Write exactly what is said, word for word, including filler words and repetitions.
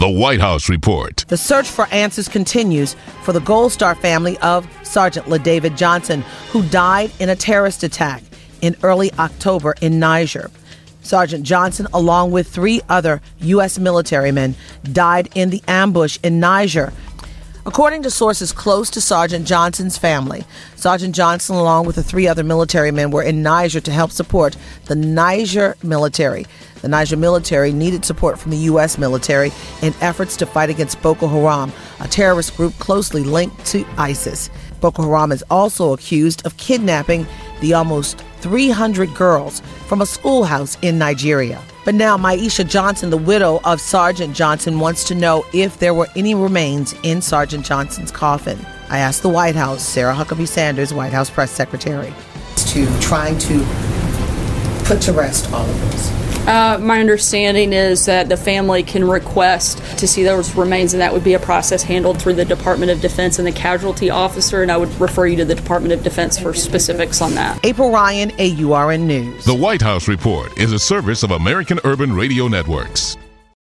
The White House Report. The search for answers continues for the Gold Star family of Sergeant LaDavid Johnson, who died in a terrorist attack in early October in Niger. Sergeant Johnson, along with three other U S military men, died in the ambush in Niger. According to sources close to Sergeant Johnson's family, Sergeant Johnson, along with the three other military men, were in Niger to help support the Niger military. The Niger military needed support from the U S military in efforts to fight against Boko Haram, a terrorist group closely linked to ISIS. Boko Haram is also accused of kidnapping the almost three hundred girls from a schoolhouse in Nigeria. But now Maisha Johnson, the widow of Sergeant Johnson, wants to know if there were any remains in Sergeant Johnson's coffin. I asked the White House, Sarah Huckabee Sanders, White House press secretary, to trying to put to rest all of this. Uh, my understanding is that the family can request to see those remains, and that would be a process handled through the Department of Defense and the casualty officer, and I would refer you to the Department of Defense for specifics on that. April Ryan, A U R N News. The White House Report is a service of American Urban Radio Networks.